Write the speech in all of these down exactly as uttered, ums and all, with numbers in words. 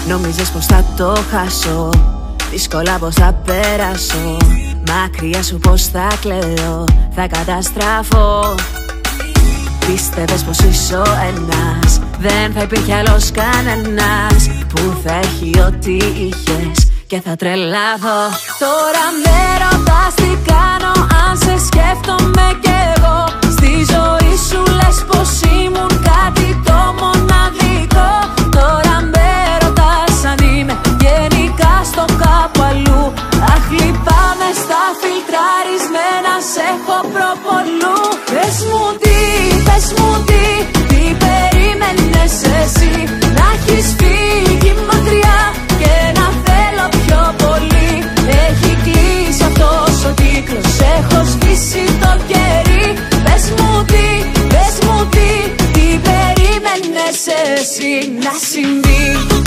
Νόμιζες πως θα το χάσω, δύσκολα πως θα περάσω. Μακριά σου πως θα κλαίω, θα καταστραφώ. Πίστευες πως είσαι ο ένας, δεν θα υπήρχε άλλος κανένας που θα έχει ό,τι είχες και θα τρελαθώ. Τώρα με ρωτάς τι κάνω, αν σε σκέφτομαι κι εγώ. Στη ζωή σου λες πως ήμουν κάτι το μοναδικό. Τώρα με ρωτάς αν είμαι γενικά στο κάπου αλλού. Αχ, λυπάμαι, στα φιλτραρισμένα σε έχω προπολού. Πες μου τι, πες μου τι, τι περίμενες εσύ. Να έχεις φύγει μακριά και να θέλω πιο πολύ. Έχει κλείσει αυτός ο κύκλος, έχω σβήσει το κερί. Πες μου τι, πες μου τι, τι περίμενες εσύ να συμβεί.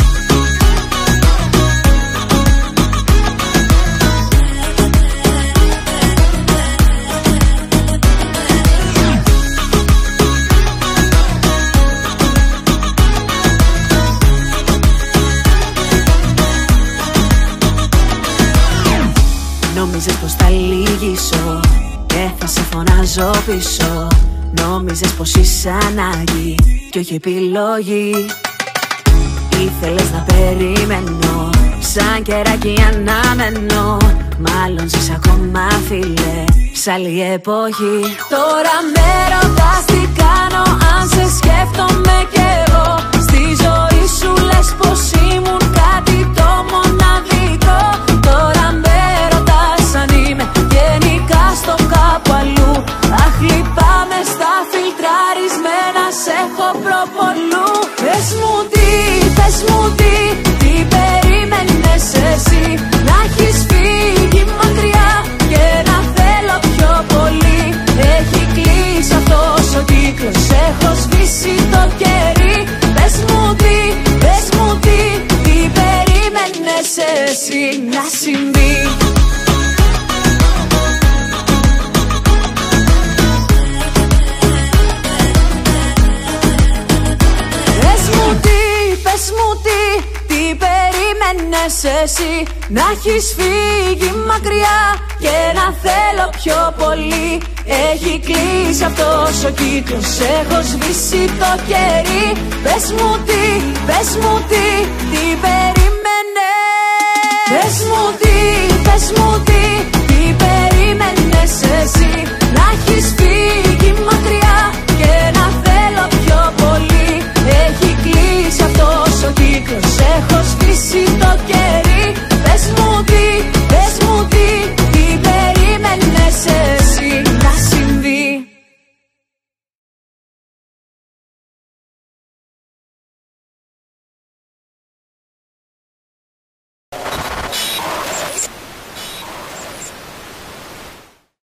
Νόμιζες πως θα λυγίσω και θα σε φωνάζω πίσω. Νόμιζες πως είσαι ανάγκη κι όχι επιλογή. Ήθελες να περιμένω, σαν κεράκι αναμένω. Μάλλον ζεις ακόμα φίλε, σ' άλλη εποχή. Τώρα με ρωτάς τι κάνω, αν σε σκέφτομαι κι εγώ. Στη ζωή σου λες πως ήμουν κάτι το μοναδικό. Τώρα με ρωτάς αν είμαι γενικά στο κάπου αλλού. Αχ, λυπάμαι, στα φιλτραρισμένα σε έχω προπολού. Πες μου τι, πες μου τι, τι περίμενες εσύ. Να έχεις φύγει μακριά και να θέλω πιο πολύ. Έχει κλείσει αυτός ο κύκλος, έχω σβήσει το κερί. Πες μου τι, πες μου τι, τι περίμενες εσύ να συμβεί. Πες μου τι, πες μου τι, τι περίμενες εσύ. Να έχεις φύγει μακριά και να θέλω πιο πολύ. Έχει κλείσει αυτός ο κύκλος, έχω σβήσει το κερί. Πες μου τι, πες μου τι, τι περίμενες. Πες μου τι, πες μου τι, τι περίμενες εσύ. Να έχεις φύγει μακριά